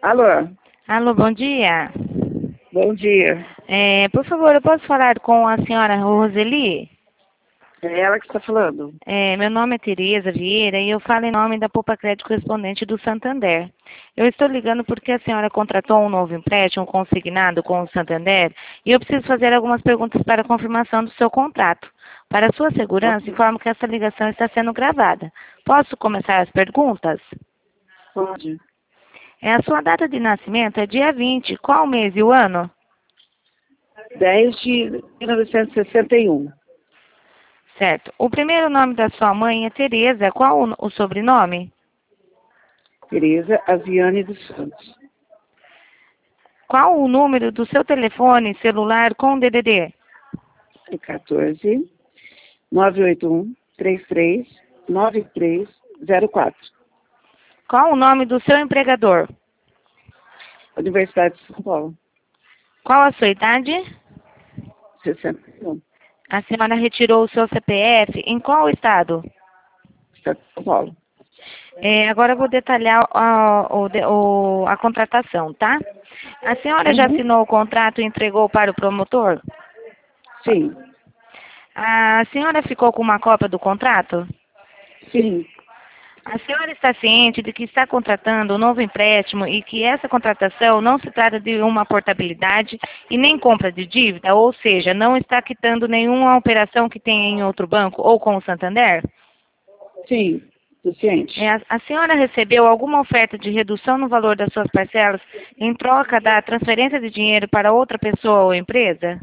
Alô, Alô, bom dia. bom dia. Por favor, eu posso falar com a senhora Roseli? É ela que está falando. Meu nome é Tereza Vieira e eu falo em nome da Poupa Crédito Correspondente do Santander. Eu estou ligando porque a senhora contratou um novo empréstimo consignado com o Santander e eu preciso fazer algumas perguntas para confirmação do seu contrato. Para sua segurança, Ok, informo que essa ligação está sendo gravada. Posso começar as perguntas? pode. A sua data de nascimento é dia 20. Qual o mês e o ano? 10 de 1961. Certo. O primeiro nome da sua mãe é Tereza. Qual o sobrenome? Tereza Aviane dos Santos. Qual o número do seu telefone celular com DDD? É 14 981 33 9304. Qual o nome do seu empregador? Universidade de São Paulo. Qual a sua idade? 61. A senhora retirou o seu CPF em qual estado? Estado de São Paulo. Agora eu vou detalhar a contratação, tá? A senhora já Uhum. assinou o contrato e entregou para o promotor? Sim, A senhora ficou com uma cópia do contrato? sim, A senhora está ciente de que está contratando um novo empréstimo e que essa contratação não se trata de uma portabilidade e nem compra de dívida, ou seja, não está quitando nenhuma operação que tenha em outro banco ou com o Santander? sim, suficiente. A senhora recebeu alguma oferta de redução no valor das suas parcelas em troca da transferência de dinheiro para outra pessoa ou empresa?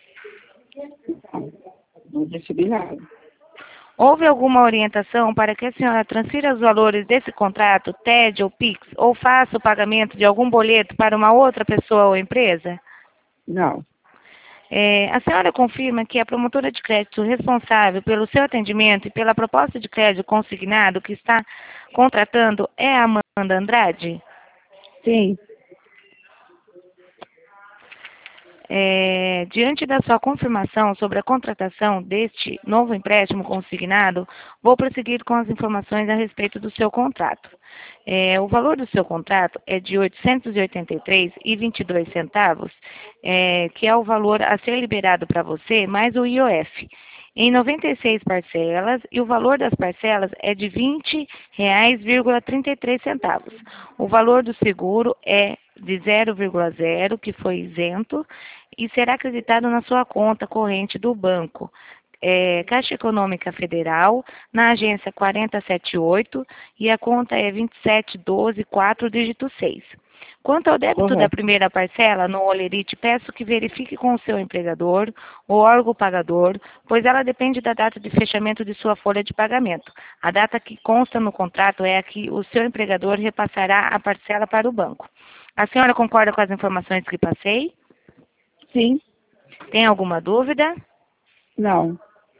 Não recebi nada. Houve alguma orientação para que a senhora transfira os valores desse contrato, TED ou PIX, ou faça o pagamento de algum boleto para uma outra pessoa ou empresa? Não, A senhora confirma que a promotora de crédito responsável pelo seu atendimento e pela proposta de crédito consignado que está contratando é a Amanda Andrade? sim, Diante da sua confirmação sobre a contratação deste novo empréstimo consignado, vou prosseguir com as informações a respeito do seu contrato. O valor do seu contrato é de R$ 883,22, que é o valor a ser liberado para você, mais o IOF, em 96 parcelas, e o valor das parcelas é de R$ 20,33. O valor do seguro é de 0,0, que foi isento, e será acreditado na sua conta corrente do banco. Caixa Econômica Federal, na agência 4078, e a conta é 2712, 4 dígito 6. Quanto ao débito da correto. primeira parcela no Olerite, peço que verifique com o seu empregador ou órgão pagador, pois ela depende da data de fechamento de sua folha de pagamento. A data que consta no contrato é a que o seu empregador repassará a parcela para o banco. A senhora concorda com as informações que passei? Sim, Tem alguma dúvida? não.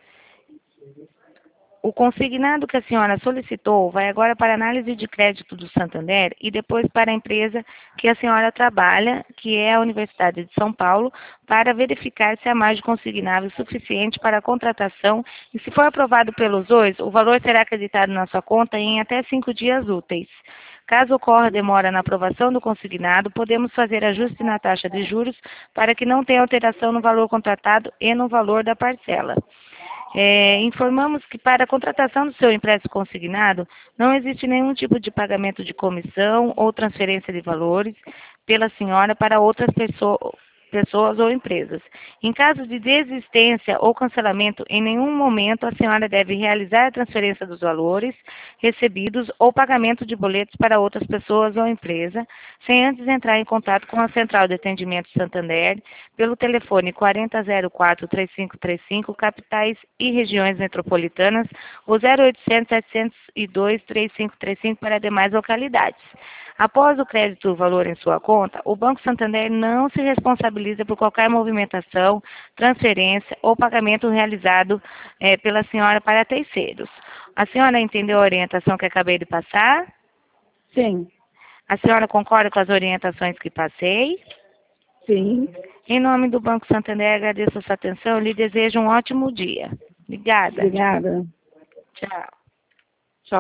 O consignado que a senhora solicitou vai agora para a análise de crédito do Santander e depois para a empresa que a senhora trabalha, que é a Universidade de São Paulo, para verificar se há margem consignável suficiente para a contratação e, se for aprovado pelos dois, o valor será acreditado na sua conta em até 5 dias úteis. Caso ocorra demora na aprovação do consignado, podemos fazer ajuste na taxa de juros para que não tenha alteração no valor contratado e no valor da parcela. Informamos que para a contratação do seu empréstimo consignado, não existe nenhum tipo de pagamento de comissão ou transferência de valores pela senhora para outras pessoas ou empresas. Em caso de desistência ou cancelamento, em nenhum momento a senhora deve realizar a transferência dos valores recebidos ou pagamento de boletos para outras pessoas ou empresa, sem antes entrar em contato com a Central de Atendimento Santander pelo telefone 4004-3535, capitais e regiões metropolitanas, ou 0800-702-3535 para demais localidades. Após o crédito do valor em sua conta, o Banco Santander não se responsabiliza por qualquer movimentação, transferência ou pagamento realizado pela senhora para terceiros. A senhora entendeu a orientação que acabei de passar? Sim, A senhora concorda com as orientações que passei? sim. Em nome do Banco Santander, agradeço a sua atenção e lhe desejo um ótimo dia. Obrigada. Obrigada. Tchau.